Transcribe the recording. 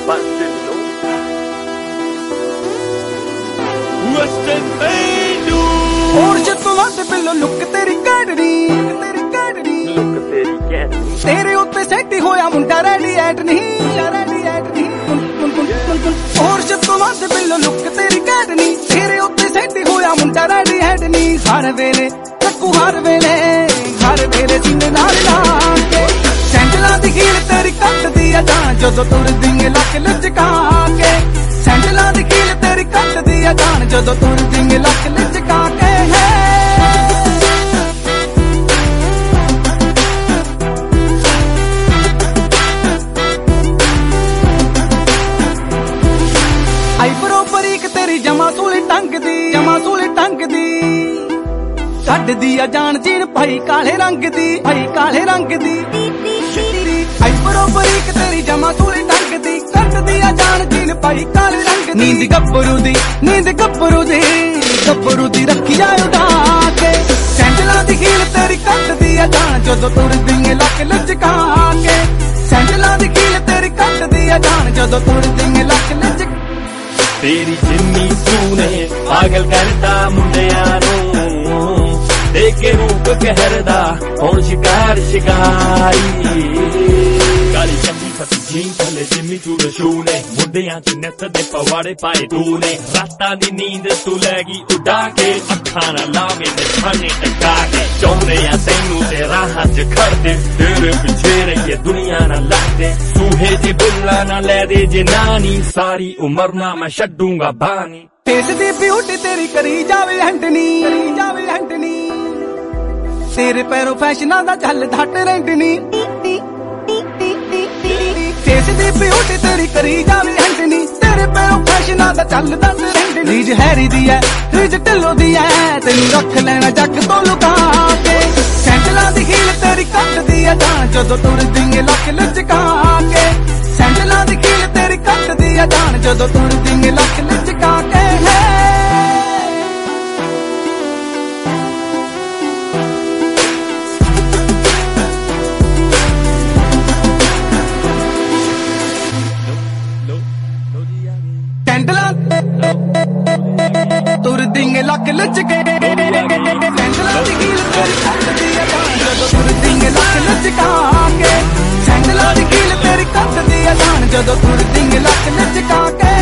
busted low. Western menu. और जब वक्त बिल्लो लुक तेरी कैडरी Look तेरी कैट तेरे उत्ते सैटी होया मुंडा रेडी एट नहीं और जब वक्त बिल्लो लुक तेरी कैडरी तेरे उत्ते सैटी होया मुंडा रेडी एट नहीं हर वेले टक्कू हर वेले सीने नाल लाके सैंडलां दी हील तेरी कट दी आ जान जदों तुर दिंगे लक लचका के सैंडलां दी हील तेरी कट दी आ जान जदों तुर दिंगे लक लचका के आई बरोबरीक तेरी जमा सूली टंग दी कट दी आ जान जीन भाई काले रंग दी आई बरोबरीक तेरी जमा सूली टंग दी कट दी आ जान जीन भाई काले रंग दी नींद गब्बरू दी रखिया उड़ा के सैंडलां दी हील तेरी कट दी आ जान जदों तुर दिंगे लक लचका के सैंडलां दी हील तेरी कट दी आ जान जदों तुर दिंगे लक लचका तेरी जिन्नी सूने पागल करता मुंडियां नूं देख के रूप कहरदा हुण शिकारी काली चंगी फसी जीन थले जिम्मी चूड़े शूने मुंडियां च नैत दे पवाड़े पाए तूने रातां दी नींद तू लैगी उड़ा के अखां ना लावे ते छाने टका के चौंदे आ तैनू ते राहां च खड़दे तेरे पिछे रहिए दुनिया ना लड़दे सूहे जे बुल्ला ना ले दे जे नानी सारी उम्र ना मैं छड्डूंगा बानी फेस दी ब्यूटी तेरी करी जावे हंटनी तेरे पैरों फैशना दा चल धट रेंटनी फेस दी ब्यूटी तेरी करी जावे हंटनी तेरे पैरों फैशना दा चल धट रेंटनी रीज हैरी दी है रीज ढिल्लो दी है तेनू रख लेना जग तो लुका के सैंडलां दी हील तेरी कट दी है जान जदों तुर दिंगे लक लचका के सैंडलां दी हील तेरी कट दी है जान जदों तुर दिंगे लक लचका के तुर दिंगे लक लचके सैंडलां दी हील तेरी कट दी आ जान जदों तुर दिंगे लक लचका के सैंडलां दी हील तेरी कट दी आ जान जदों तुर दिंगे लक लचका के